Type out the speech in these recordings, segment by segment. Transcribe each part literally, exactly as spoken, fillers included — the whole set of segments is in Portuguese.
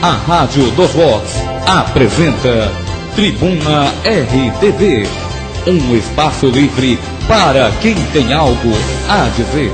A Rádio dos Vox apresenta Tribuna R T V, um espaço livre para quem tem algo a dizer.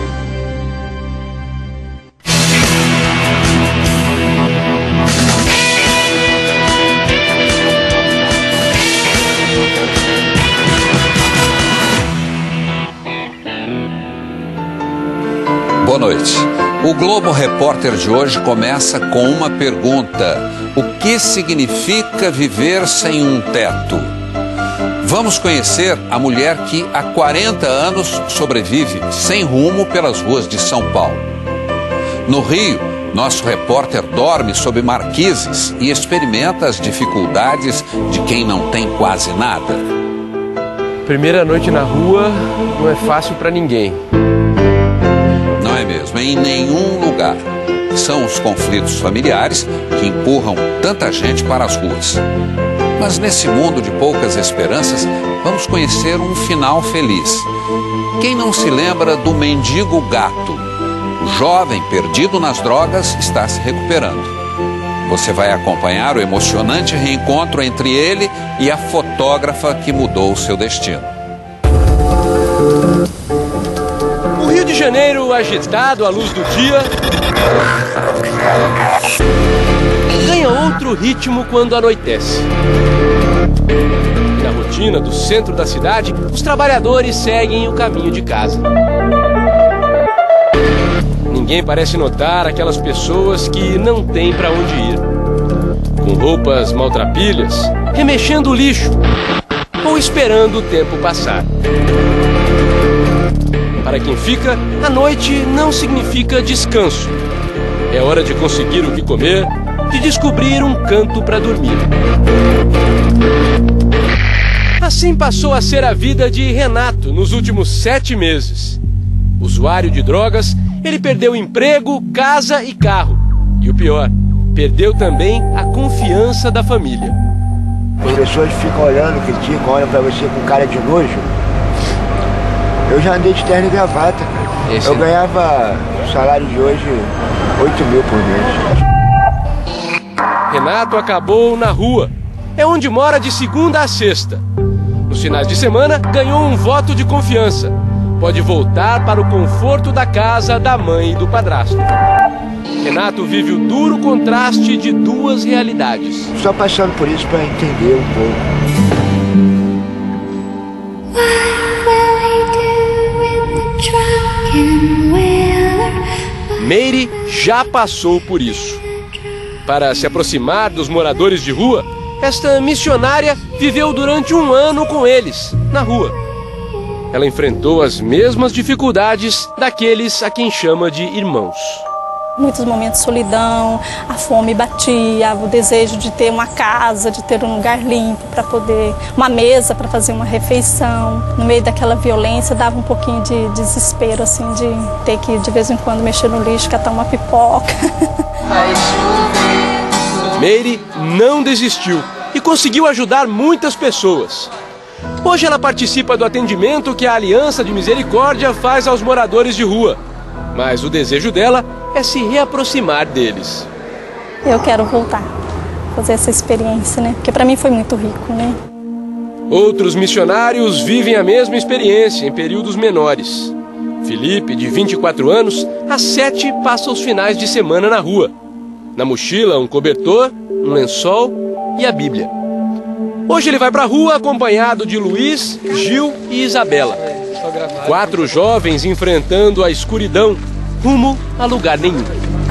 Boa noite. O Globo Repórter de hoje começa com uma pergunta: o que significa viver sem um teto? Vamos conhecer a mulher que há quarenta anos sobrevive sem rumo pelas ruas de São Paulo. No Rio, nosso repórter dorme sob marquises e experimenta as dificuldades de quem não tem quase nada. Primeira noite na rua não é fácil para ninguém. Não é mesmo, em nenhum lugar. São os conflitos familiares que empurram tanta gente para as ruas. Mas nesse mundo de poucas esperanças, vamos conhecer um final feliz. Quem não se lembra do mendigo gato? O jovem perdido nas drogas está se recuperando. Você vai acompanhar o emocionante reencontro entre ele e a fotógrafa que mudou o seu destino. Rio de Janeiro agitado à luz do dia ganha outro ritmo quando anoitece. E na rotina do centro da cidade, os trabalhadores seguem o caminho de casa. Ninguém parece notar aquelas pessoas que não têm para onde ir, com roupas maltrapilhas, remexendo o lixo ou esperando o tempo passar. Para quem fica, a noite não significa descanso. É hora de conseguir o que comer, de descobrir um canto para dormir. Assim passou a ser a vida de Renato nos últimos sete meses. Usuário de drogas, ele perdeu emprego, casa e carro. E o pior, perdeu também a confiança da família. As pessoas ficam olhando, criticam, olham para você com cara de nojo. Eu já andei de terno e gravata, cara. Esse... Eu ganhava o salário de hoje oito mil por mês. Renato acabou na rua. É onde mora de segunda a sexta. Nos finais de semana, ganhou um voto de confiança. Pode voltar para o conforto da casa da mãe e do padrasto. Renato vive o duro contraste de duas realidades. Só passando por isso para entender um pouco. Meire já passou por isso. Para se aproximar dos moradores de rua, esta missionária viveu durante um ano com eles, na rua. Ela enfrentou as mesmas dificuldades daqueles a quem chama de irmãos. Muitos momentos de solidão, a fome batia, o desejo de ter uma casa, de ter um lugar limpo para poder, uma mesa para fazer uma refeição. No meio daquela violência dava um pouquinho de desespero, assim, de ter que de vez em quando mexer no lixo, catar uma pipoca. Meire não desistiu e conseguiu ajudar muitas pessoas. Hoje ela participa do atendimento que a Aliança de Misericórdia faz aos moradores de rua. Mas o desejo dela é se reaproximar deles. Eu quero voltar, fazer essa experiência, né? Porque para mim foi muito rico, né? Outros missionários vivem a mesma experiência em períodos menores. Felipe, de vinte e quatro anos, há sete passa os finais de semana na rua. Na mochila, um cobertor, um lençol e a Bíblia. Hoje ele vai para a rua acompanhado de Luiz, Gil e Isabela. Quatro jovens enfrentando a escuridão, rumo a lugar nenhum.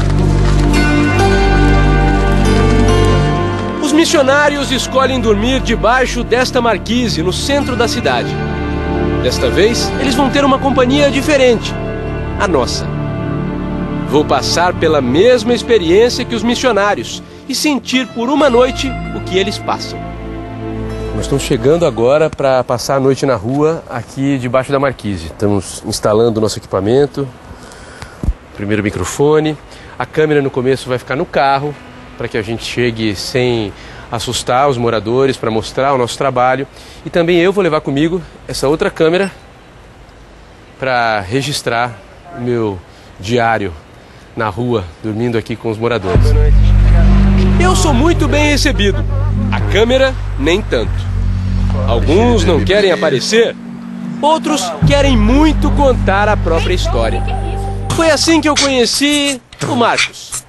Os missionários escolhem dormir debaixo desta marquise, no centro da cidade. Desta vez, eles vão ter uma companhia diferente, a nossa. Vou passar pela mesma experiência que os missionários e sentir por uma noite o que eles passam. Nós estamos chegando agora para passar a noite na rua, aqui debaixo da marquise. Estamos instalando o nosso equipamento, primeiro microfone. A câmera no começo vai ficar no carro, para que a gente chegue sem assustar os moradores, para mostrar o nosso trabalho. E também eu vou levar comigo essa outra câmera para registrar o meu diário na rua, dormindo aqui com os moradores. Boa noite. Eu sou muito bem recebido, a câmera nem tanto. Alguns não querem aparecer, outros querem muito contar a própria história. Foi assim que eu conheci o Marcos.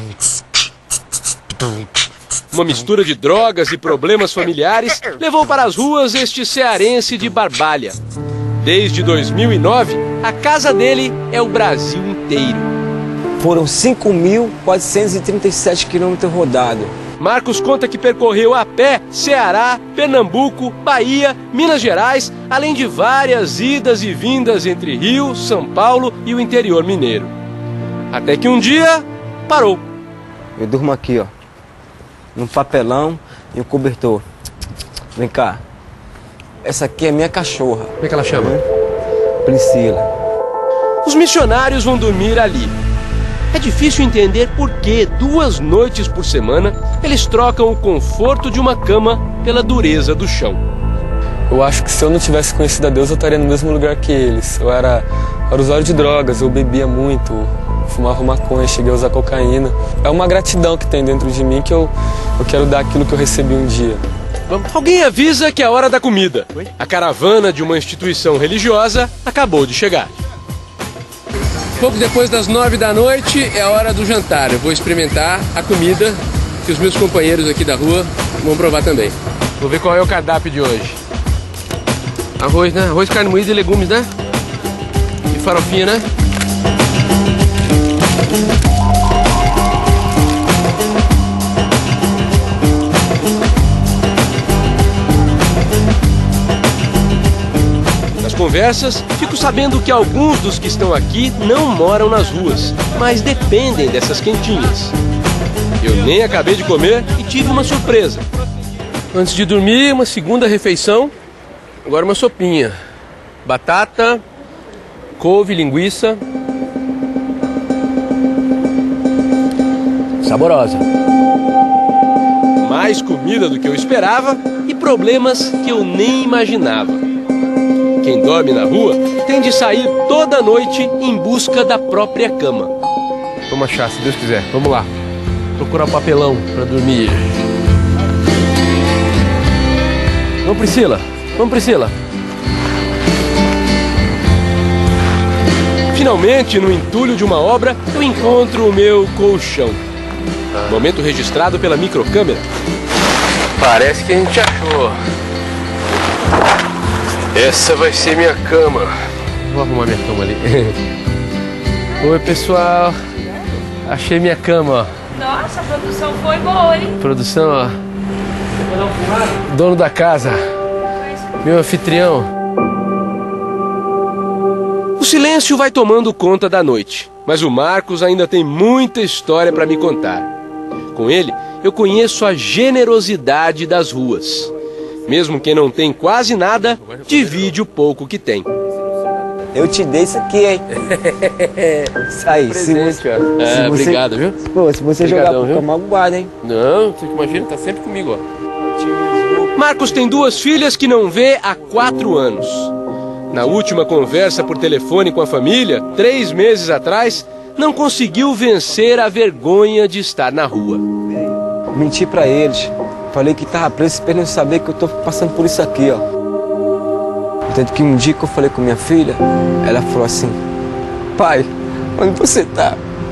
Uma mistura de drogas e problemas familiares levou para as ruas este cearense de Barbalha. Desde dois mil e nove, a casa dele é o Brasil inteiro. Foram cinco mil quatrocentos e trinta e sete quilômetros rodados. Marcos conta que percorreu a pé Ceará, Pernambuco, Bahia, Minas Gerais, além de várias idas e vindas entre Rio, São Paulo e o interior mineiro. Até que um dia, parou. Eu durmo aqui, ó, num papelão e um cobertor. Vem cá. Essa aqui é minha cachorra. Como é que ela chama? Priscila. Os missionários vão dormir ali. É difícil entender por que, duas noites por semana, eles trocam o conforto de uma cama pela dureza do chão. Eu acho que se eu não tivesse conhecido a Deus, eu estaria no mesmo lugar que eles. Eu era, era usuário de drogas, eu bebia muito, fumava maconha, cheguei a usar cocaína. É uma gratidão que tem dentro de mim que eu, eu quero dar aquilo que eu recebi um dia. Alguém avisa que é a hora da comida. A caravana de uma instituição religiosa acabou de chegar. Pouco depois das nove da noite é a hora do jantar. Eu vou experimentar a comida que os meus companheiros aqui da rua vão provar também. Vou ver qual é o cardápio de hoje. Arroz, né? Arroz, carne moída e legumes, né? E farofinha, né? Conversas, fico sabendo que alguns dos que estão aqui não moram nas ruas, mas dependem dessas quentinhas. Eu nem acabei de comer e tive uma surpresa. Antes de dormir, uma segunda refeição, agora uma sopinha. Batata, couve, linguiça. Saborosa. Mais comida do que eu esperava e problemas que eu nem imaginava. Quem dorme na rua tem de sair toda noite em busca da própria cama. Vamos achar, se Deus quiser. Vamos lá. Procurar um papelão para dormir. Vamos, Priscila. Vamos, Priscila. Finalmente, no entulho de uma obra, eu encontro o meu colchão. Momento registrado pela microcâmera. Parece que a gente achou. Essa vai ser minha cama. Vou arrumar minha cama ali. Oi, pessoal. Achei minha cama, ó. Nossa, a produção foi boa, hein? Produção, ó. Dono da casa. Meu anfitrião. O silêncio vai tomando conta da noite, mas o Marcos ainda tem muita história para me contar. Com ele, eu conheço a generosidade das ruas. Mesmo quem não tem quase nada, divide o pouco que tem. Eu te dei isso aqui, hein? Isso aí. Presente, se você, é, se você, obrigado, viu? Pô, se você Obrigadão, jogar pro camar, guarda, hein? Não, você imagina, tá sempre comigo, ó. Marcos tem duas filhas que não vê há quatro anos. Na última conversa por telefone com a família, três meses atrás, não conseguiu vencer a vergonha de estar na rua. Menti pra eles. Falei que tava preso, esperando saber que eu tô passando por isso aqui, ó. Tanto que um dia que eu falei com minha filha, ela falou assim: pai, onde você tá?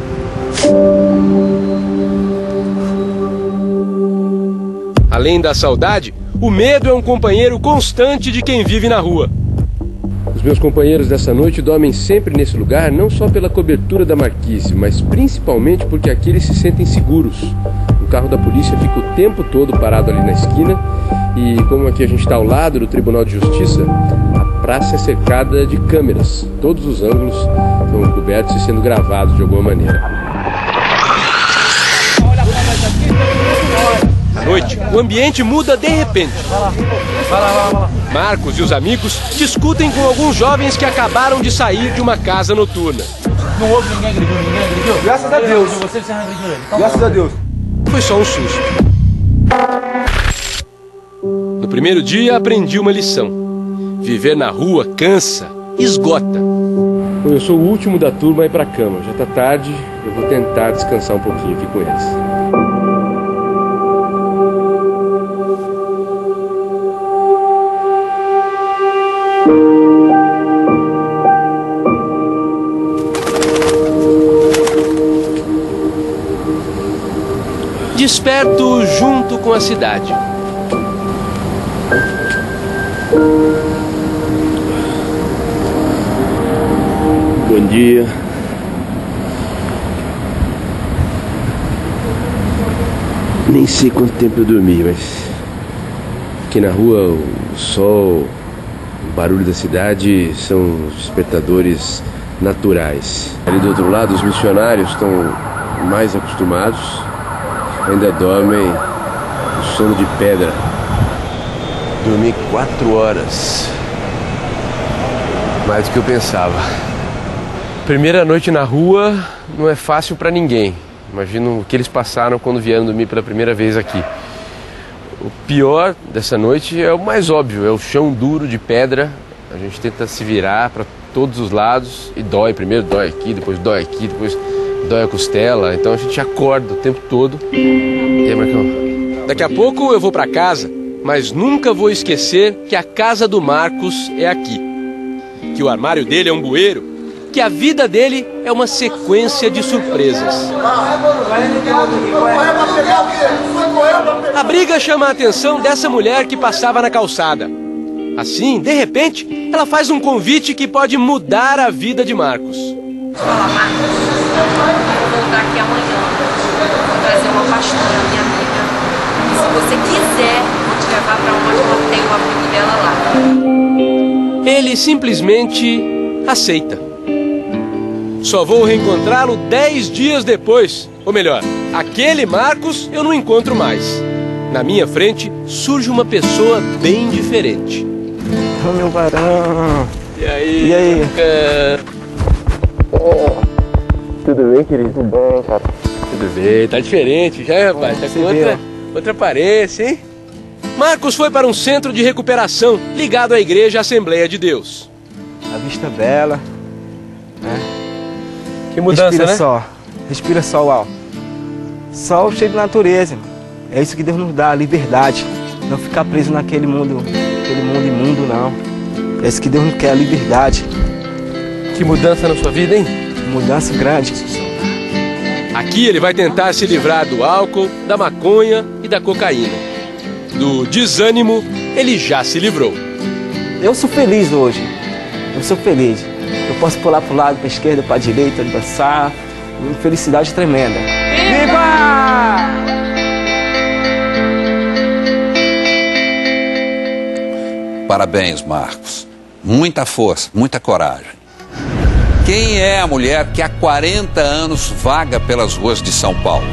Além da saudade, o medo é um companheiro constante de quem vive na rua. Os meus companheiros dessa noite dormem sempre nesse lugar, não só pela cobertura da marquise, mas principalmente porque aqui eles se sentem seguros. O carro da polícia fica o tempo todo parado ali na esquina e, como aqui a gente está ao lado do Tribunal de Justiça, a praça é cercada de câmeras. Todos os ângulos estão cobertos e sendo gravados de alguma maneira. À noite, o ambiente muda de repente. Marcos e os amigos discutem com alguns jovens que acabaram de sair de uma casa noturna. Não houve ninguém agrediu, ninguém agrediu? Graças a Deus. Você, você não agrediu ele. Graças a Deus. Foi só um susto. No primeiro dia aprendi uma lição. Viver na rua cansa, esgota. Eu sou o último da turma a ir pra cama. Já tá tarde, eu vou tentar descansar um pouquinho aqui com eles. Desperto junto com a cidade. Bom dia. Nem sei quanto tempo eu dormi, mas aqui na rua o sol, o barulho da cidade são despertadores naturais. Ali do outro lado os missionários estão mais acostumados, ainda dormem o sono de pedra. Dormi quatro horas, mais do que eu pensava. Primeira noite na rua não é fácil para ninguém. Imagino o que eles passaram quando vieram dormir pela primeira vez aqui. O pior dessa noite é o mais óbvio, é o chão duro de pedra. A gente tenta se virar para todos os lados e dói. Primeiro dói aqui, depois dói aqui, depois dói a costela. Então a gente acorda o tempo todo. E aí, Marcão? Daqui a pouco eu vou para casa, mas nunca vou esquecer que a casa do Marcos é aqui. Que o armário dele é um bueiro. Que a vida dele é uma sequência de surpresas. A briga chama a atenção dessa mulher que passava na calçada. Assim, de repente, ela faz um convite que pode mudar a vida de Marcos. Fala, Marcos, eu vou voltar aqui amanhã. Vou trazer uma pastora, minha amiga. E se você quiser, vou te levar para onde eu tenho o abrigo dela lá. Ele simplesmente aceita. Só vou reencontrá-lo dez dias depois. Ou melhor, aquele Marcos eu não encontro mais. Na minha frente surge uma pessoa bem diferente. Ô, meu varão. E aí? E aí? Oh, tudo bem, querido? Tudo bem, cara. Tudo bem, tá diferente já, rapaz. Tá com outra, outra aparência, hein? Marcos foi para um centro de recuperação ligado à Igreja Assembleia de Deus. A vista bela, né? Que mudança, respira né? Sol, respira sol, ó. Sol cheio de natureza. É isso que Deus nos dá, a liberdade. Não ficar preso naquele mundo, aquele mundo imundo, não. É isso que Deus nos quer, a liberdade. Que mudança na sua vida, hein? Mudança grande. Aqui ele vai tentar se livrar do álcool, da maconha e da cocaína. Do desânimo, ele já se livrou. Eu sou feliz hoje. Eu sou feliz. Eu posso pular para o lado, para a esquerda, para a direita, dançar. Uma felicidade tremenda. Viva! Parabéns, Marcos. Muita força, muita coragem. Quem é a mulher que há quarenta anos vaga pelas ruas de São Paulo?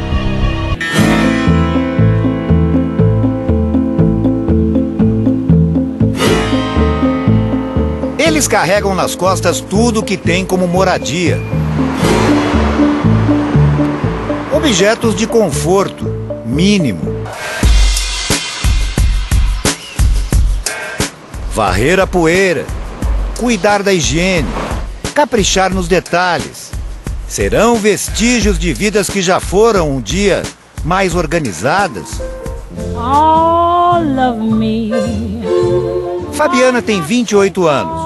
Eles carregam nas costas tudo que tem como moradia. Objetos de conforto mínimo. Varrer a poeira, cuidar da higiene, caprichar nos detalhes. Serão vestígios de vidas que já foram um dia mais organizadas? All of me. Fabiana tem vinte e oito anos.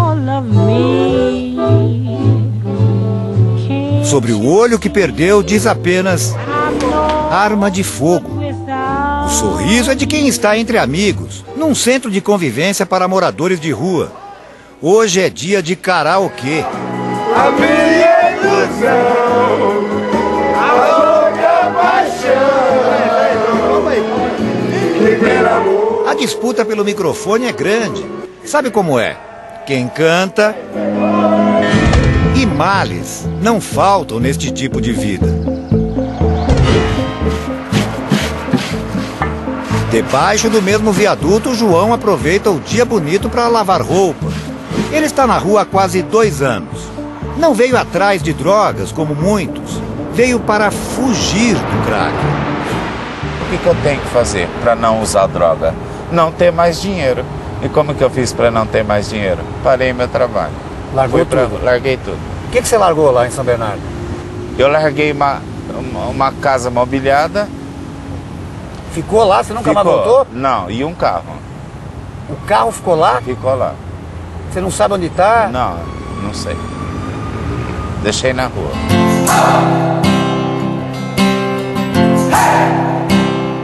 Sobre o olho que perdeu, diz apenas arma de fogo. O sorriso é de quem está entre amigos, num centro de convivência para moradores de rua. Hoje é dia de karaokê. A minha ilusão, a louca paixão. A disputa pelo microfone é grande. Sabe como é? Quem canta e males não faltam neste tipo de vida. Debaixo do mesmo viaduto, João aproveita o dia bonito para lavar roupa. Ele está na rua há quase dois anos. Não veio atrás de drogas, como muitos. Veio para fugir do crack. O que, que eu tenho que fazer para não usar droga? Não ter mais dinheiro. E como que eu fiz para não ter mais dinheiro? Parei meu trabalho. Largou pra... tudo? Larguei tudo. O que, que você largou lá em São Bernardo? Eu larguei uma, uma casa mobiliada. Ficou lá? Você nunca ficou. mais voltou? Não, e um carro. O carro ficou lá? Ficou lá. Você não sabe onde está? Não, não sei. Deixei na rua. Hey!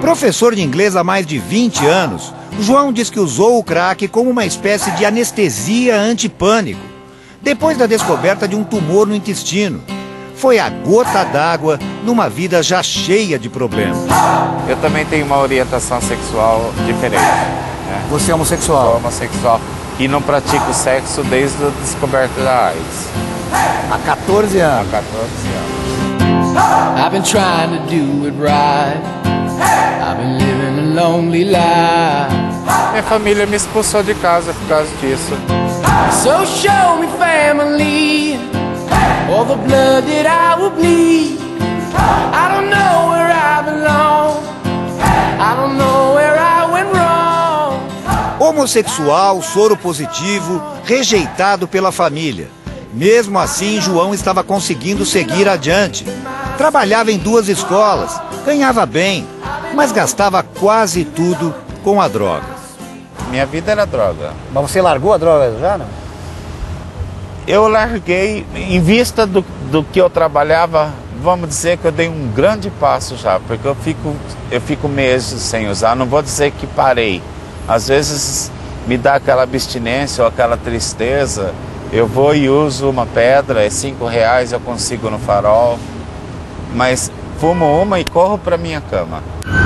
Professor de inglês há mais de vinte anos, João diz que usou o crack como uma espécie de anestesia antipânico, depois da descoberta de um tumor no intestino. Foi a gota d'água numa vida já cheia de problemas. Eu também tenho uma orientação sexual diferente. Né? Você é homossexual? Sou homossexual e não pratico sexo desde a descoberta da AIDS. Há quatorze anos? Há quatorze anos. I've been trying to do it right. I've been living a lonely life. Minha família me expulsou de casa por causa disso. So show me family, all the blood that I will bleed. I don't know where I belong. I don't know where I went wrong. Homossexual, soro positivo, rejeitado pela família. Mesmo assim, João estava conseguindo seguir adiante. Trabalhava em duas escolas, ganhava bem, mas gastava quase tudo com a droga. Minha vida era droga. Mas você largou a droga já, não? Eu larguei, em vista do, do que eu trabalhava, vamos dizer que eu dei um grande passo já, porque eu fico, eu fico meses sem usar, não vou dizer que parei. Às vezes me dá aquela abstinência ou aquela tristeza, eu vou e uso uma pedra, é cinco reais, eu consigo no Farol, mas fumo uma e corro para minha cama.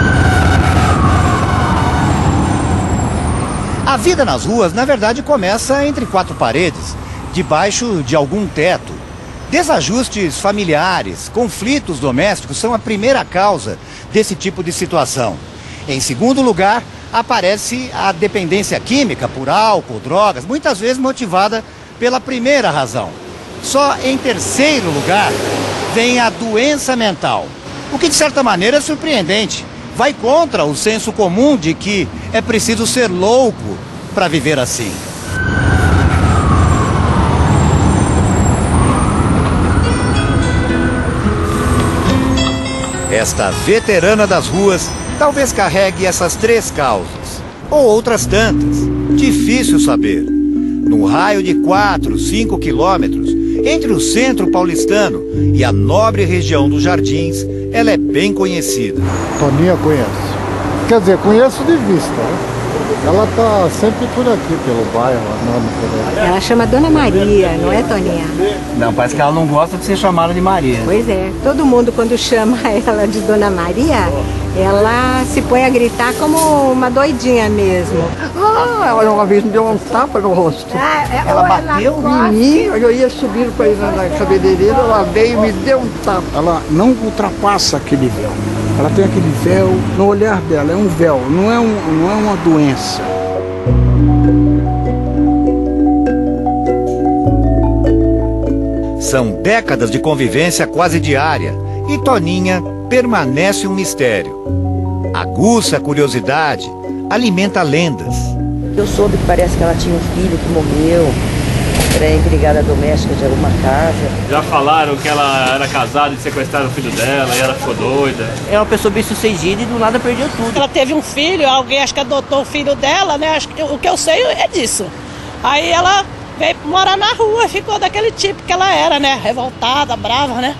A vida nas ruas, na verdade, começa entre quatro paredes, debaixo de algum teto. Desajustes familiares, conflitos domésticos são a primeira causa desse tipo de situação. Em segundo lugar, aparece a dependência química por álcool, drogas, muitas vezes motivada pela primeira razão. Só em terceiro lugar vem a doença mental, o que de certa maneira é surpreendente. Vai contra o senso comum de que é preciso ser louco para viver assim. Esta veterana das ruas talvez carregue essas três causas, ou outras tantas, difícil saber. Num raio de quatro, cinco quilômetros, entre o centro paulistano e a nobre região dos Jardins, ela é bem conhecida. Toninha conheço. Quer dizer, conheço de vista, né? Ela tá sempre por aqui, pelo bairro. Não, ela chama Dona Maria, não é, Toninha? Não, parece que ela não gosta de ser chamada de Maria. Pois é, todo mundo quando chama ela de Dona Maria, ela se põe a gritar como uma doidinha mesmo. Ah, ela uma vez me deu um tapa no rosto. Ah, é, ela bateu ela em mim, eu ia subir para ir na cabeleireira, ela veio e me deu um tapa. Ela não ultrapassa aquele véu. Ela tem aquele véu no olhar dela, é um véu, não é, um, não é uma doença. São décadas de convivência quase diária e Toninha permanece um mistério. Aguça a curiosidade, alimenta lendas. Eu soube que parece que ela tinha um filho que morreu, era empregada doméstica de alguma casa. Já falaram que ela era casada e sequestraram o filho dela e ela ficou doida. É uma pessoa bem sucedida e do nada perdeu tudo. Ela teve um filho, alguém acho que adotou o filho dela, né? Acho que, o que eu sei é disso. Aí ela veio morar na rua e ficou daquele tipo que ela era, né? Revoltada, brava, né?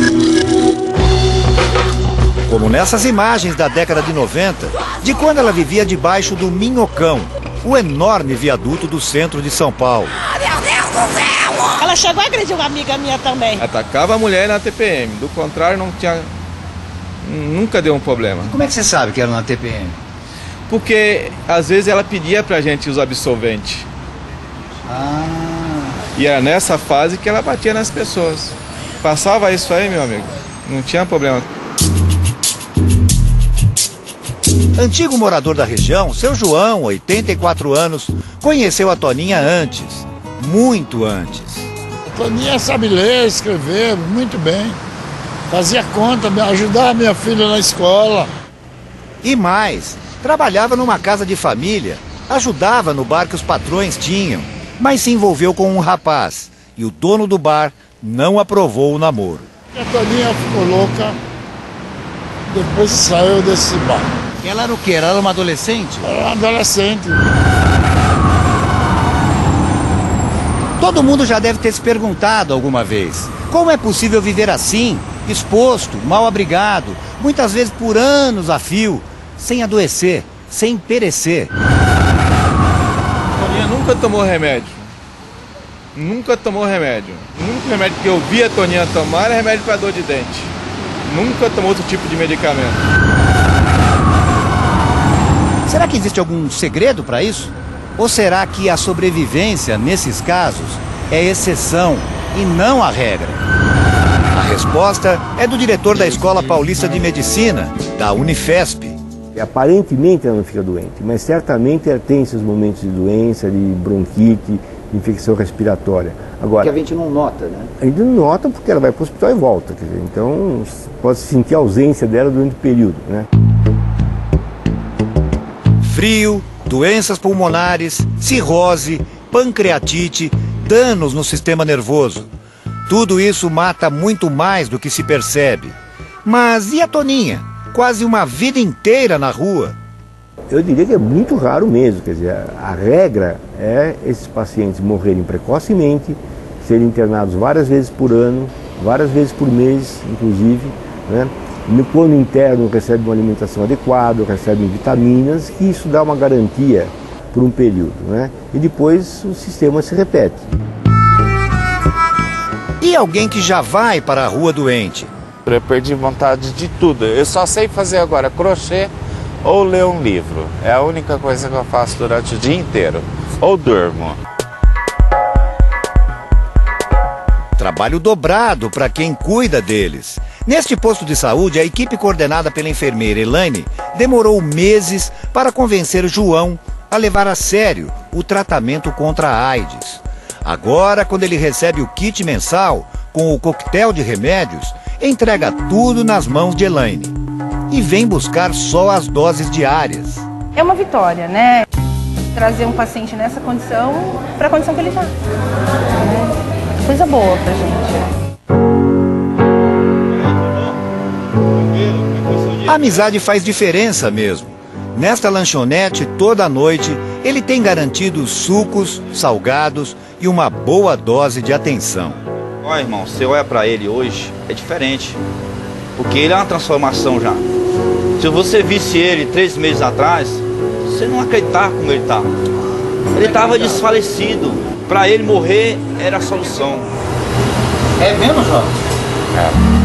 Como nessas imagens da década de noventa, de quando ela vivia debaixo do Minhocão, o enorme viaduto do centro de São Paulo. Ela chegou a agredir uma amiga minha também. Atacava a mulher na T P M, do contrário não tinha, nunca deu um problema. Como é que você sabe que era na T P M? Porque às vezes ela pedia pra gente os absorventes. Ah. E era nessa fase que ela batia nas pessoas. Passava isso aí, meu amigo, não tinha problema. Antigo morador da região, seu João, oitenta e quatro anos, conheceu a Toninha antes, muito antes. A Toninha sabe ler, escrever, muito bem. Fazia conta, ajudava minha filha na escola. E mais, trabalhava numa casa de família, ajudava no bar que os patrões tinham, mas se envolveu com um rapaz, e o dono do bar não aprovou o namoro. A Toninha ficou louca, depois saiu desse bar. Ela era o quê? Ela era uma adolescente? Ela era uma adolescente. Todo mundo já deve ter se perguntado alguma vez: como é possível viver assim, exposto, mal abrigado, muitas vezes por anos a fio, sem adoecer, sem perecer. Toninha nunca tomou remédio. Nunca tomou remédio. O único remédio que eu vi a Toninha tomar era remédio para dor de dente. Nunca tomou outro tipo de medicamento. Será que existe algum segredo para isso? Ou será que a sobrevivência, nesses casos, é exceção e não a regra? A resposta é do diretor da Escola Paulista de Medicina, da Unifesp. Aparentemente ela não fica doente, mas certamente ela tem esses momentos de doença, de bronquite, de infecção respiratória. Agora, que a gente não nota, né? A gente não nota porque ela vai para o hospital e volta. Quer dizer, então pode sentir a ausência dela durante o período, né? Frio, doenças pulmonares, cirrose, pancreatite, danos no sistema nervoso. Tudo isso mata muito mais do que se percebe. Mas e a Toninha? Quase uma vida inteira na rua. Eu diria que é muito raro mesmo. Quer dizer, a regra é esses pacientes morrerem precocemente, serem internados várias vezes por ano, várias vezes por mês, inclusive, né? Quando interno recebe uma alimentação adequada, recebe vitaminas, que isso dá uma garantia por um período, né? E depois o sistema se repete. E alguém que já vai para a rua doente? Eu perdi vontade de tudo. Eu só sei fazer agora crochê ou ler um livro. É a única coisa que eu faço durante o dia inteiro. Ou durmo. Trabalho dobrado para quem cuida deles. Neste posto de saúde, a equipe coordenada pela enfermeira Elaine demorou meses para convencer João a levar a sério o tratamento contra a AIDS. Agora, quando ele recebe o kit mensal com o coquetel de remédios, entrega tudo nas mãos de Elaine e vem buscar só as doses diárias. É uma vitória, né? Trazer um paciente nessa condição para a condição que ele está. É coisa boa pra gente. A amizade faz diferença mesmo. Nesta lanchonete, toda noite, ele tem garantido sucos, salgados e uma boa dose de atenção. Ó, irmão, você olha pra ele hoje, é diferente. Porque ele é uma transformação já. Se você visse ele três meses atrás, você não acreditava como ele tá. Ele tava desfalecido. Pra ele morrer era a solução. É mesmo, João? É.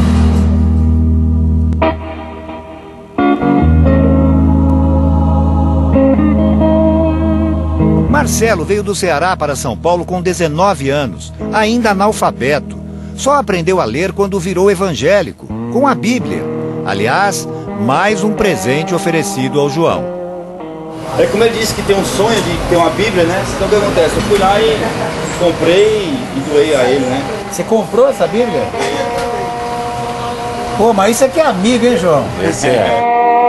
Marcelo veio do Ceará para São Paulo com dezenove anos, ainda analfabeto. Só aprendeu a ler quando virou evangélico, com a Bíblia. Aliás, mais um presente oferecido ao João. É como ele disse que tem um sonho de ter uma Bíblia, né? Então o que acontece? Eu fui lá e comprei e doei a ele, né? Você comprou essa Bíblia? Pô, mas isso aqui é amigo, hein, João? Esse é.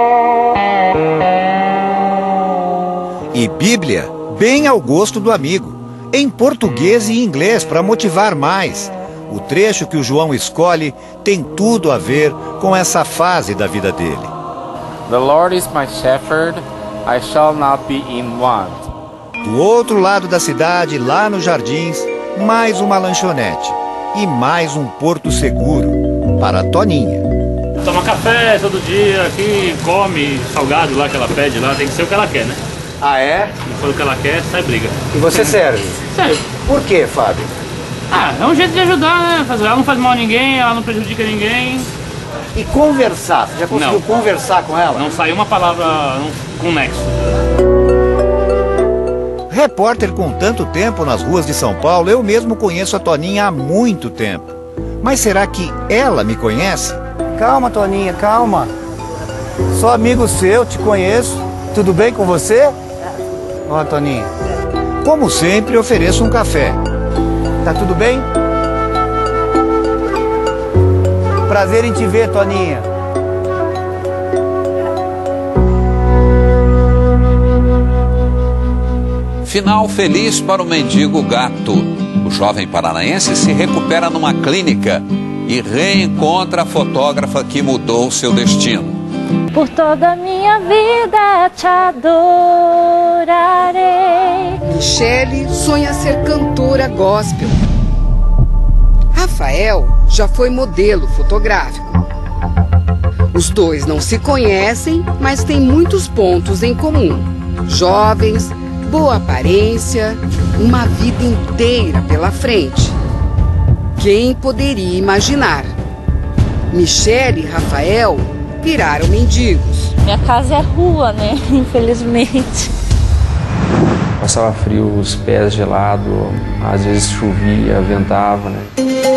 E Bíblia bem ao gosto do amigo, em português e inglês para motivar mais. O trecho que o João escolhe tem tudo a ver com essa fase da vida dele. The Lord is my shepherd, I shall not be in want. Do outro lado da cidade, lá nos Jardins, mais uma lanchonete e mais um porto seguro para a Toninha. Toma café todo dia aqui, come salgado lá que ela pede lá, tem que ser o que ela quer, né? Ah, é? Se for o que ela quer, sai briga. E você serve? Serve. Por quê, Fábio? Ah, é um jeito de ajudar, né? Ela não faz mal a ninguém, ela não prejudica ninguém. E conversar? Você já conseguiu não. conversar com ela? Não saiu uma palavra com nexo. Repórter com tanto tempo nas ruas de São Paulo, eu mesmo conheço a Toninha há muito tempo. Mas será que ela me conhece? Calma, Toninha, calma. Sou amigo seu, te conheço. Tudo bem com você? Ó, Toninha. Como sempre, ofereço um café. Tá tudo bem? Prazer em te ver, Toninha. Final feliz para o mendigo gato. O jovem paranaense se recupera numa clínica e reencontra a fotógrafa que mudou seu destino. Por toda a minha vida te adorarei. Michele sonha ser cantora gospel. Rafael já foi modelo fotográfico. Os dois não se conhecem, mas têm muitos pontos em comum. Jovens, boa aparência, uma vida inteira pela frente. Quem poderia imaginar? Michele e Rafael viraram mendigos. Minha casa é rua, né? Infelizmente. Passava frio, os pés gelados, às vezes chovia, ventava, né?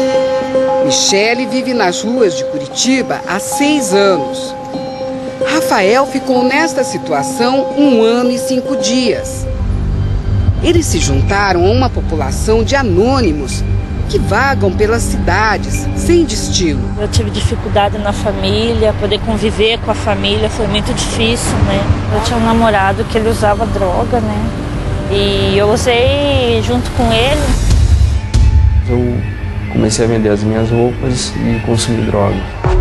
Michele vive nas ruas de Curitiba há seis anos. Rafael ficou nesta situação um ano e cinco dias. Eles se juntaram a uma população de anônimos que vagam pelas cidades sem destino. Eu tive dificuldade na família, poder conviver com a família foi muito difícil, né? Eu tinha um namorado que ele usava droga, né? E eu usei junto com ele. Eu comecei a vender as minhas roupas e consumir droga.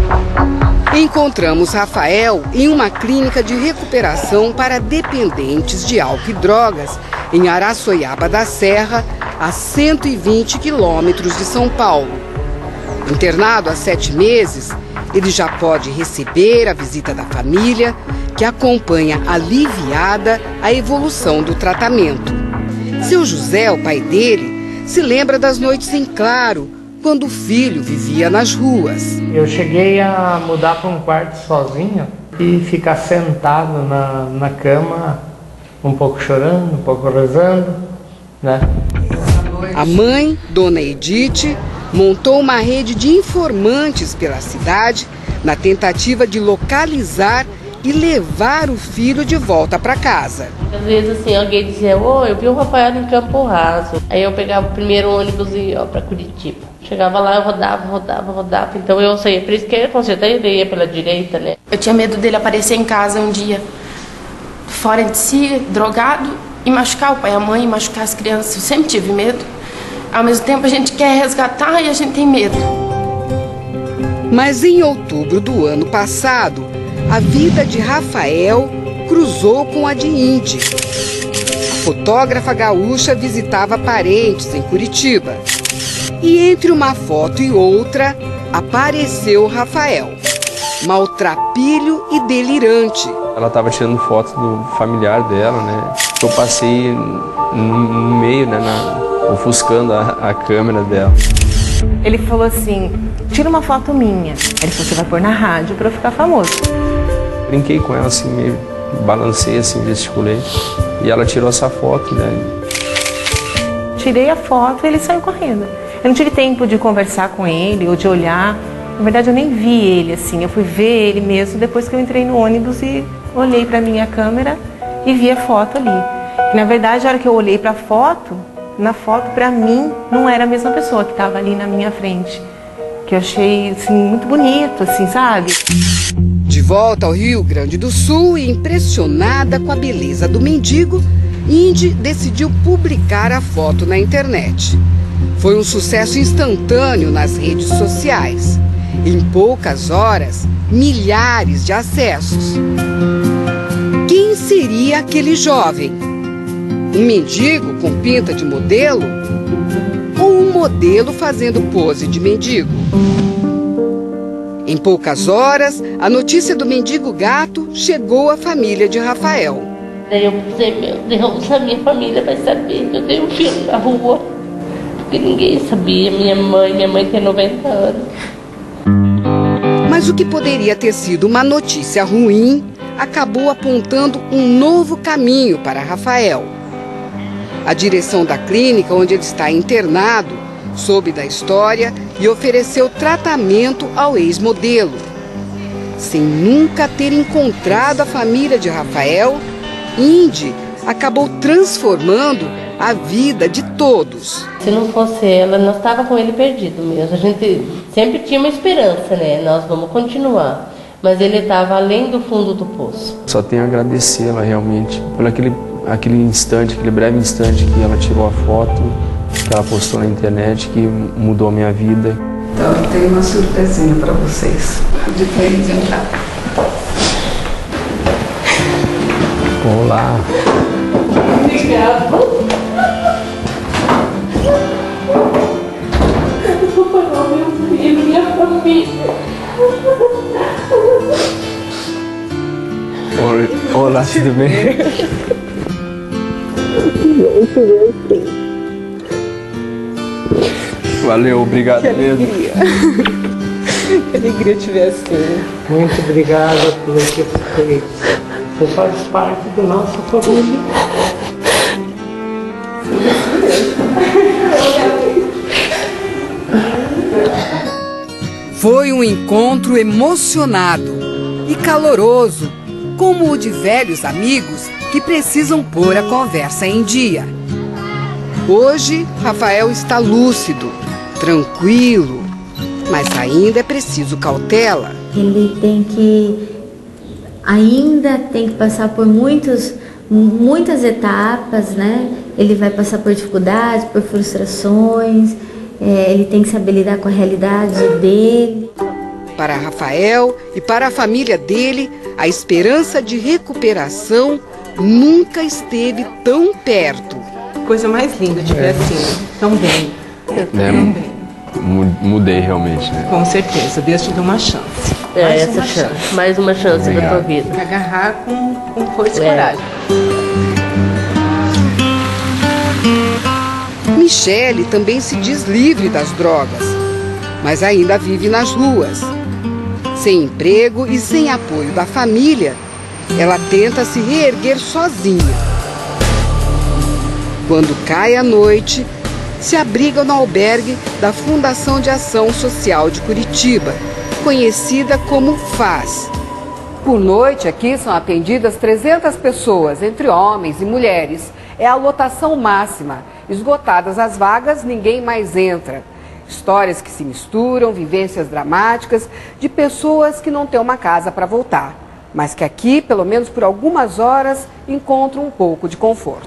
Encontramos Rafael em uma clínica de recuperação para dependentes de álcool e drogas em Araçoiaba da Serra, a cento e vinte quilômetros de São Paulo. Internado há sete meses, ele já pode receber a visita da família, que acompanha aliviada a evolução do tratamento. Seu José, o pai dele, se lembra das noites em claro, quando o filho vivia nas ruas. Eu cheguei a mudar para um quarto sozinho e ficar sentado na, na cama, um pouco chorando, um pouco rezando, né? A mãe, Dona Edith, montou uma rede de informantes pela cidade na tentativa de localizar e levar o filho de volta para casa. Às vezes assim, alguém dizia, ô, oh, eu vi o Rafael em Campo Raso. Aí eu pegava o primeiro ônibus e ia para Curitiba. Chegava lá, eu rodava, rodava, rodava. Então eu saía, por isso que com certeza ele ia pela direita, né? Eu tinha medo dele aparecer em casa um dia, fora de si, drogado, e machucar o pai e a mãe, machucar as crianças. Eu sempre tive medo. Ao mesmo tempo a gente quer resgatar e a gente tem medo. Mas em outubro do ano passado, a vida de Rafael cruzou com a de Indy. A fotógrafa gaúcha visitava parentes em Curitiba. E entre uma foto e outra, apareceu Rafael, maltrapilho e delirante. Ela estava tirando fotos do familiar dela, né? Eu passei no, no meio, né, na, ofuscando a, a câmera dela. Ele falou assim, tira uma foto minha. Ele falou, você vai pôr na rádio para eu ficar famoso. Brinquei com ela assim, meio balancei assim, gesticulei. E ela tirou essa foto, né? Tirei a foto e ele saiu correndo. Eu não tive tempo de conversar com ele ou de olhar. Na verdade, eu nem vi ele assim. Eu fui ver ele mesmo depois que eu entrei no ônibus e olhei para minha câmera e vi a foto ali. E, na verdade, a hora que eu olhei para a foto, na foto, para mim, não era a mesma pessoa que estava ali na minha frente. Que eu achei assim, muito bonito, assim, sabe? De volta ao Rio Grande do Sul e impressionada com a beleza do mendigo, Indy decidiu publicar a foto na internet. Foi um sucesso instantâneo nas redes sociais. Em poucas horas, milhares de acessos. Quem seria aquele jovem? Um mendigo com pinta de modelo? Ou um modelo fazendo pose de mendigo? Em poucas horas, a notícia do mendigo gato chegou à família de Rafael. Daí eu pensei, meu Deus, a minha família vai saber que eu tenho um filho na rua. Porque ninguém sabia, minha mãe, minha mãe tem noventa anos. Mas o que poderia ter sido uma notícia ruim, acabou apontando um novo caminho para Rafael. A direção da clínica onde ele está internado soube da história e ofereceu tratamento ao ex-modelo. Sem nunca ter encontrado a família de Rafael, Indy acabou transformando a vida de todos. Se não fosse ela, nós estávamos com ele perdido mesmo. A gente sempre tinha uma esperança, né? Nós vamos continuar. Mas ele estava além do fundo do poço. Só tenho a agradecê-la realmente por aquele, aquele instante, aquele breve instante que ela tirou a foto, que ela postou na internet, que mudou a minha vida. Então eu tenho uma surpresinha para vocês. De presente. Olá. Obrigada. Eu vou pagar meu filho, minha família. Olá, tudo bem? Valeu, obrigado Que mesmo. alegria. Que alegria te ver assim. Muito obrigado por que fez. Você faz parte da nossa família. Foi um encontro emocionado e caloroso, como o de velhos amigos que precisam pôr a conversa em dia. Hoje, Rafael está lúcido, tranquilo, mas ainda é preciso cautela. Ele tem que, ainda tem que passar por muitos, muitas etapas, né? Ele vai passar por dificuldades, por frustrações, é, ele tem que saber lidar com a realidade dele. Para Rafael e para a família dele, a esperança de recuperação nunca esteve tão perto. Coisa mais linda de ver É. assim, tão bem. Né? Mu- Mudei realmente, né? Com certeza, Deus te deu uma chance. É, Mais essa uma chance. Mais uma chance da Obrigado. tua vida. Tem que agarrar com, com força e É. coragem. Michele também se diz livre das drogas, mas ainda vive nas ruas. Sem emprego e sem apoio da família, ela tenta se reerguer sozinha. Quando cai a noite, se abriga no albergue da Fundação de Ação Social de Curitiba, conhecida como F A S. Por noite, aqui são atendidas trezentas pessoas, entre homens e mulheres. É a lotação máxima. Esgotadas as vagas, ninguém mais entra. Histórias que se misturam, vivências dramáticas de pessoas que não têm uma casa para voltar, mas que aqui, pelo menos por algumas horas, encontram um pouco de conforto.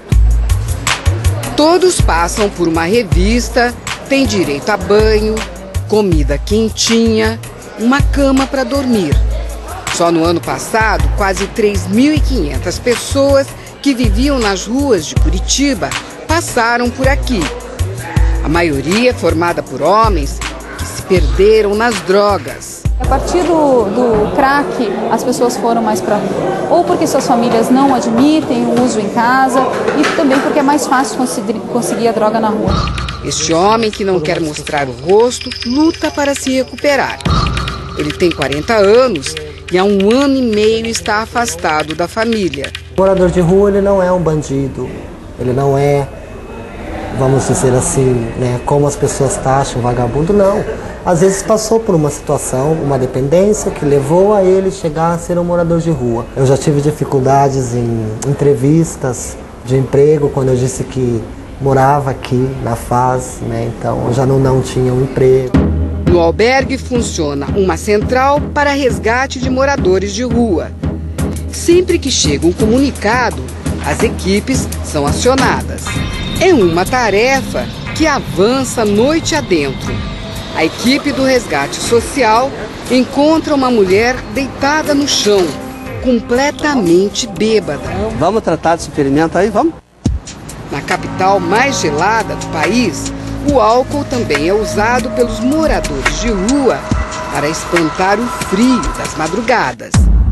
Todos passam por uma revista, têm direito a banho, comida quentinha, uma cama para dormir. Só no ano passado, quase três mil e quinhentas pessoas que viviam nas ruas de Curitiba passaram por aqui. A maioria formada por homens que se perderam nas drogas. A partir do, do crack, as pessoas foram mais para rua. Ou porque suas famílias não admitem o uso em casa e também porque é mais fácil conseguir, conseguir a droga na rua. Este homem, que não quer mostrar o rosto, luta para se recuperar. Ele tem quarenta anos e há um ano e meio está afastado da família. O morador de rua, ele não é um bandido, ele não é, vamos dizer assim, né, como as pessoas taxam, vagabundo, não. Às vezes passou por uma situação, uma dependência que levou a ele chegar a ser um morador de rua. Eu já tive dificuldades em entrevistas de emprego, quando eu disse que morava aqui na F A S, né, então eu já não, não tinha um emprego. No albergue funciona uma central para resgate de moradores de rua. Sempre que chega um comunicado, as equipes são acionadas. É uma tarefa que avança noite adentro. A equipe do resgate social encontra uma mulher deitada no chão, completamente bêbada. Vamos tratar desse ferimento aí, vamos? Na capital mais gelada do país, o álcool também é usado pelos moradores de rua para espantar o frio das madrugadas.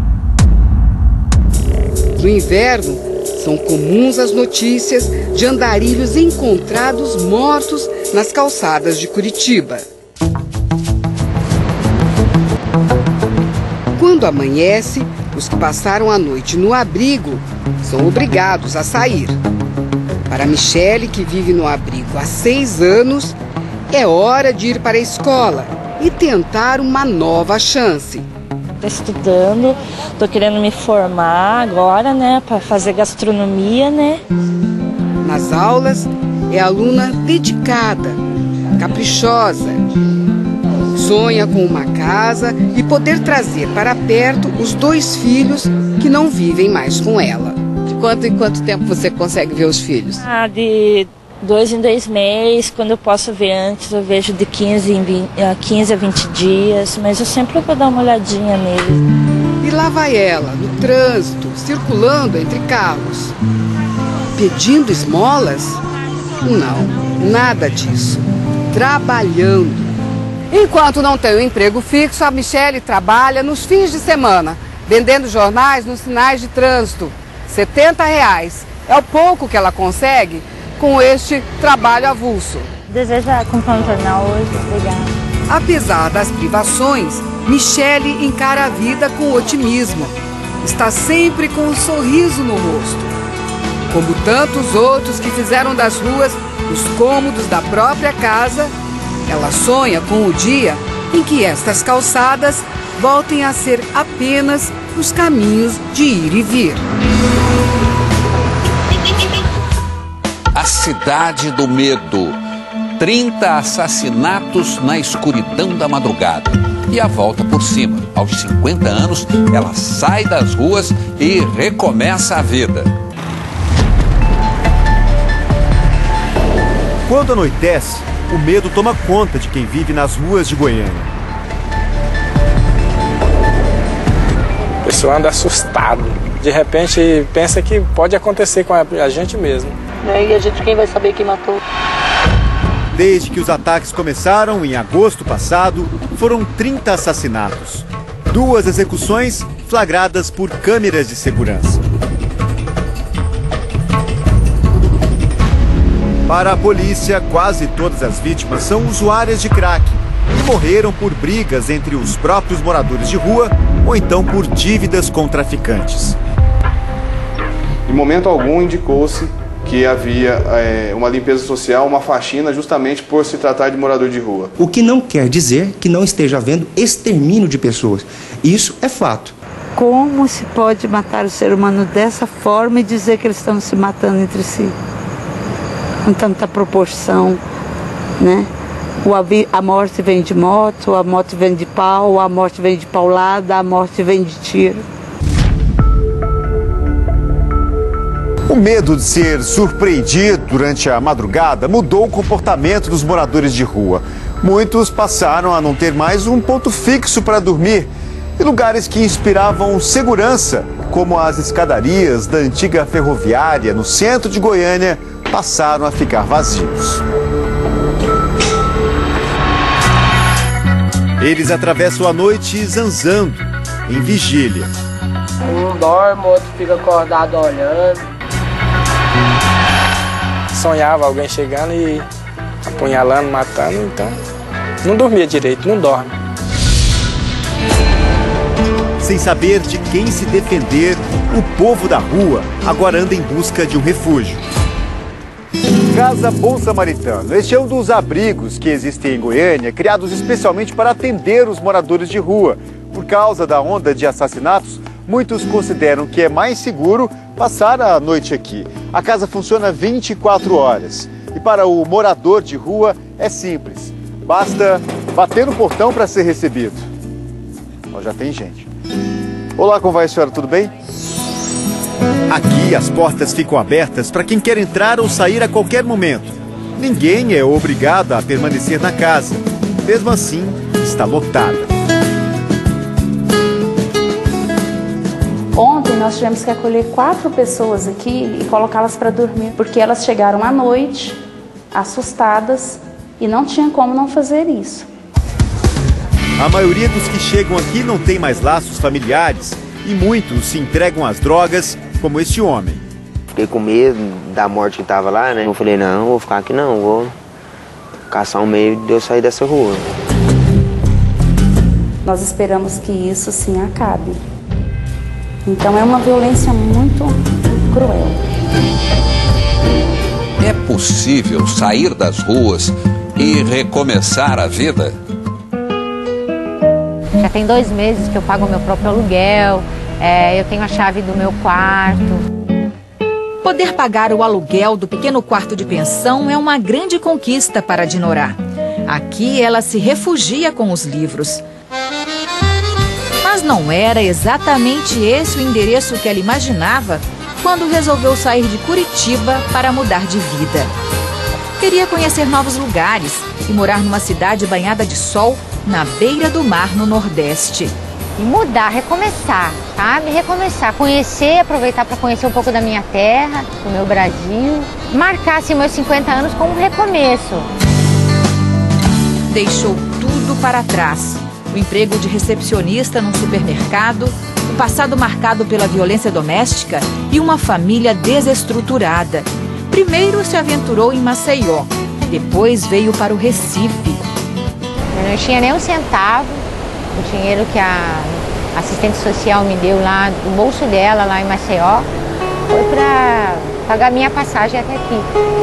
No inverno, são comuns as notícias de andarilhos encontrados mortos nas calçadas de Curitiba. Quando amanhece, os que passaram a noite no abrigo são obrigados a sair. Para Michele, que vive no abrigo há seis anos, é hora de ir para a escola e tentar uma nova chance. Estou estudando, estou querendo me formar agora, né, para fazer gastronomia, né? Nas aulas, é aluna dedicada, caprichosa. Sonha com uma casa e poder trazer para perto os dois filhos que não vivem mais com ela. De quanto em quanto tempo você consegue ver os filhos? Ah, de dois em dois meses, quando eu posso ver antes, eu vejo de quinze, em vinte, quinze a vinte dias, mas eu sempre vou dar uma olhadinha neles. E lá vai ela, no trânsito, circulando entre carros. Pedindo esmolas? Não, nada disso. Trabalhando. Enquanto não tem um emprego fixo, a Michele trabalha nos fins de semana. vendendo jornais nos sinais de trânsito. setenta reais é o pouco que ela consegue com este trabalho avulso. Deseja comprar um jornal hoje? Obrigada. Apesar das privações, Michele encara a vida com otimismo. Está sempre com um sorriso no rosto. Como tantos outros que fizeram das ruas os cômodos da própria casa, ela sonha com o dia em que estas calçadas voltem a ser apenas os caminhos de ir e vir. A cidade do medo. trinta assassinatos na escuridão da madrugada. E a volta por cima. Aos cinquenta anos, ela sai das ruas e recomeça a vida. Quando anoitece, o medo toma conta de quem vive nas ruas de Goiânia. A pessoa anda assustado. De repente pensa que pode acontecer com a gente mesmo. E a gente, quem vai saber quem matou? Desde que os ataques começaram, em agosto passado, foram trinta assassinatos. Duas execuções flagradas por câmeras de segurança. Para a polícia, quase todas as vítimas são usuárias de crack e morreram por brigas entre os próprios moradores de rua ou então por dívidas com traficantes. Em momento algum indicou-se que havia é, uma limpeza social, uma faxina, justamente por se tratar de morador de rua. O que não quer dizer que não esteja havendo extermínio de pessoas. Isso é fato. Como se pode matar o ser humano dessa forma e dizer que eles estão se matando entre si? Com tanta proporção, né? A morte vem de moto, a moto vem de pau, a morte vem de paulada, a morte vem de tiro. O medo de ser surpreendido durante a madrugada mudou o comportamento dos moradores de rua. Muitos passaram a não ter mais um ponto fixo para dormir. E lugares que inspiravam segurança, como as escadarias da antiga ferroviária no centro de Goiânia, passaram a ficar vazios. Eles atravessam a noite zanzando, em vigília. Um dorme, o outro fica acordado olhando. Sonhava alguém chegando e apunhalando, matando, então não dormia direito, não dorme. Sem saber de quem se defender, o povo da rua agora anda em busca de um refúgio. Casa Bom Samaritano. Este é um dos abrigos que existem em Goiânia, criados especialmente para atender os moradores de rua. Por causa da onda de assassinatos, muitos consideram que é mais seguro passar a noite aqui. A casa funciona vinte e quatro horas. E para o morador de rua é simples. Basta bater no portão para ser recebido. Ó, já tem gente. Olá, como vai, senhora? Tudo bem? Aqui as portas ficam abertas para quem quer entrar ou sair a qualquer momento. Ninguém é obrigado a permanecer na casa. Mesmo assim, está lotada. Ontem nós tivemos que acolher quatro pessoas aqui e colocá-las para dormir, porque elas chegaram à noite, assustadas, e não tinha como não fazer isso. A maioria dos que chegam aqui não tem mais laços familiares e muitos se entregam às drogas, como este homem. Fiquei com medo da morte que estava lá, né? Eu falei, não, vou ficar aqui não, vou caçar um meio de eu sair dessa rua. Nós esperamos que isso sim acabe. Então é uma violência muito cruel. É possível sair das ruas e recomeçar a vida? Já tem dois meses que eu pago o meu próprio aluguel, é, eu tenho a chave do meu quarto. Poder pagar o aluguel do pequeno quarto de pensão é uma grande conquista para Dinorá. Aqui ela se refugia com os livros. Mas não era exatamente esse o endereço que ela imaginava quando resolveu sair de Curitiba para mudar de vida. Queria conhecer novos lugares e morar numa cidade banhada de sol na beira do mar no Nordeste. E mudar, recomeçar, sabe? Recomeçar, conhecer, aproveitar para conhecer um pouco da minha terra, do meu Brasil. Marcar assim, meus cinquenta anos como um recomeço. Deixou tudo para trás. o emprego de recepcionista num supermercado, o passado marcado pela violência doméstica e uma família desestruturada. Primeiro se aventurou em Maceió, depois veio para o Recife. Eu não tinha nem um centavo, o dinheiro que a assistente social me deu lá, do bolso dela, lá em Maceió, foi para pagar minha passagem até aqui.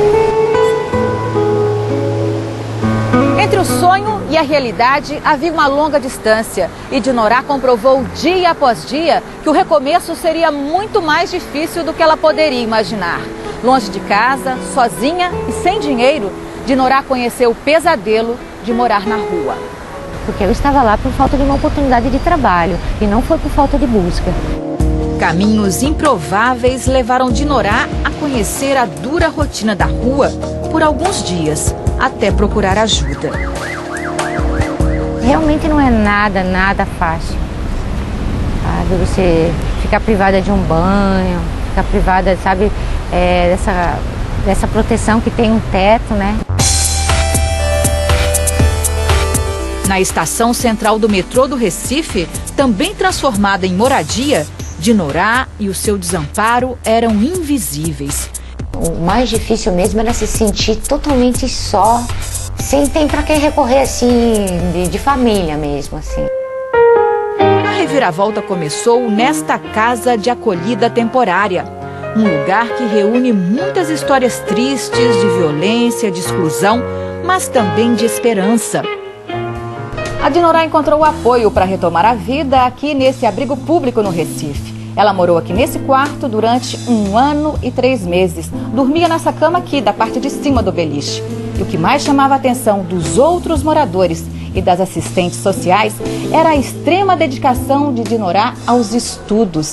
Entre o sonho e a realidade havia uma longa distância e Dinorá comprovou dia após dia que o recomeço seria muito mais difícil do que ela poderia imaginar. Longe de casa, sozinha e sem dinheiro, Dinorá conheceu o pesadelo de morar na rua. Porque eu estava lá por falta de uma oportunidade de trabalho e não foi por falta de busca. Caminhos improváveis levaram Dinorá a conhecer a dura rotina da rua por alguns dias, até procurar ajuda. Realmente não é nada, nada fácil. Sabe? Você ficar privada de um banho, ficar privada, sabe, é, dessa, dessa proteção que tem um teto, né? Na estação central do metrô do Recife, também transformada em moradia, Dinorá e o seu desamparo eram invisíveis. O mais difícil mesmo era se sentir totalmente só, sem ter para quem recorrer, assim, de, de família mesmo, assim. A reviravolta começou nesta casa de acolhida temporária, um lugar que reúne muitas histórias tristes de violência, de exclusão, mas também de esperança. A Dinorá encontrou apoio para retomar a vida aqui nesse abrigo público no Recife. Ela morou aqui nesse quarto durante um ano e três meses. Dormia nessa cama aqui, da parte de cima do beliche. E o que mais chamava a atenção dos outros moradores e das assistentes sociais era a extrema dedicação de Dinorá aos estudos.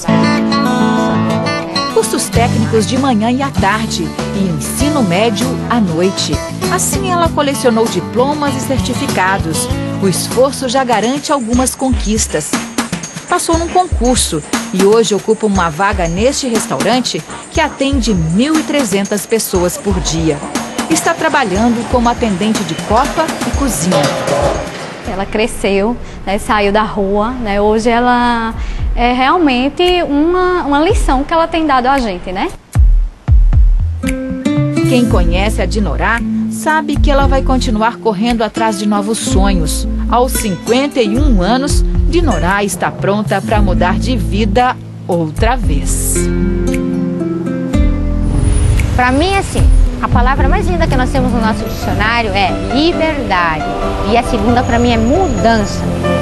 Cursos técnicos de manhã e à tarde e ensino médio à noite. Assim ela colecionou diplomas e certificados. O esforço já garante algumas conquistas. Passou num concurso e hoje ocupa uma vaga neste restaurante que atende mil e trezentas pessoas por dia. Está trabalhando como atendente de copa e cozinha. Ela cresceu, né, saiu da rua, né, hoje ela é realmente uma, uma lição que ela tem dado a gente, né? Quem conhece a Dinorá sabe que ela vai continuar correndo atrás de novos sonhos. Aos cinquenta e um anos, Dinorá está pronta para mudar de vida outra vez. Para mim, assim, a palavra mais linda que nós temos no nosso dicionário é liberdade. E a segunda, para mim, é mudança.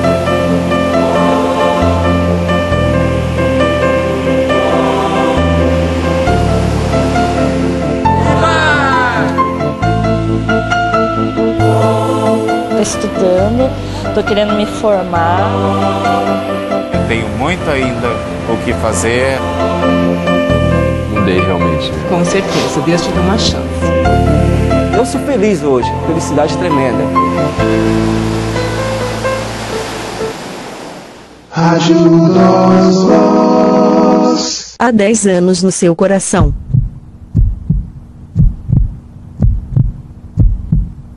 Estou estudando, estou querendo me formar. Eu tenho muito ainda o que fazer. Mudei realmente. Com certeza, Deus te deu uma chance. Eu sou feliz hoje, felicidade tremenda. Há dez anos no seu coração.